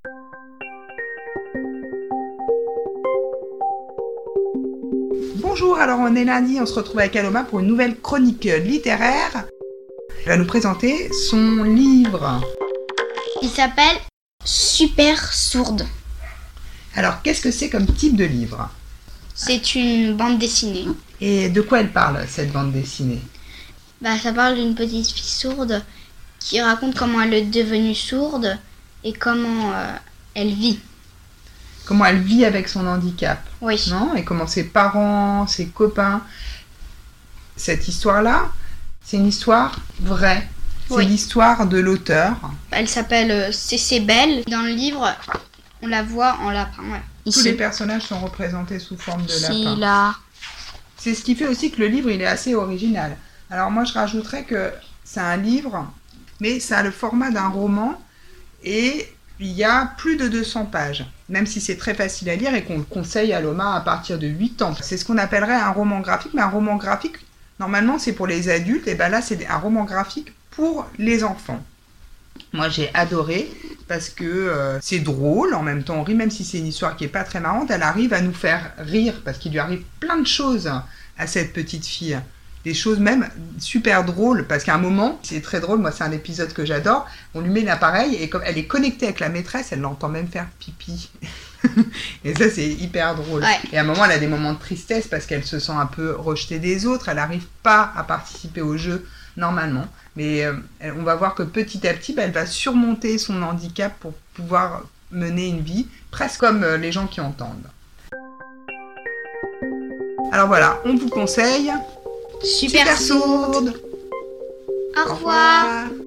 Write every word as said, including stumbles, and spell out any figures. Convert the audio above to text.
Bonjour, alors on est lundi, on se retrouve avec Aloma pour une nouvelle chronique littéraire. Elle va nous présenter son livre. Il s'appelle Super Sourde. Alors, qu'est-ce que c'est comme type de livre? C'est une bande dessinée. Et de quoi elle parle, cette bande dessinée? Bah, ça parle d'une petite fille sourde qui raconte comment elle est devenue sourde et comment euh, elle vit. Comment elle vit avec son handicap, Oui. non? Et comment ses parents, ses copains... Cette histoire-là, c'est une histoire vraie. C'est Oui. l'histoire de l'auteur. Elle s'appelle euh, Cécé Belle. Dans le livre, on la voit en lapin. Ouais. Tous Ici. les personnages sont représentés sous forme de Ici, lapin. là. C'est ce qui fait aussi que le livre, il est assez original. Alors moi, je rajouterais que c'est un livre, mais ça a le format d'un roman et il y a plus de deux cents pages, même si c'est très facile à lire et qu'on le conseille à Aloma à partir de huit ans. C'est ce qu'on appellerait un roman graphique, mais un roman graphique, normalement, c'est pour les adultes, et bien là, c'est un roman graphique pour les enfants. Moi, j'ai adoré parce que euh, c'est drôle, en même temps on rit, même si c'est une histoire qui n'est pas très marrante, elle arrive à nous faire rire parce qu'il lui arrive plein de choses à cette petite fille. Des choses même super drôles, parce qu'à un moment, c'est très drôle, moi c'est un épisode que j'adore, on lui met l'appareil et comme elle est connectée avec la maîtresse, elle l'entend même faire pipi. Et ça c'est hyper drôle. Ouais. Et à un moment, elle a des moments de tristesse parce qu'elle se sent un peu rejetée des autres, elle n'arrive pas à participer au jeu normalement. Mais euh, elle, on va voir que petit à petit, bah, elle va surmonter son handicap pour pouvoir mener une vie presque comme euh, les gens qui entendent. Alors voilà, on vous conseille Super, Super Sourde. Sourde. Au revoir. revoir.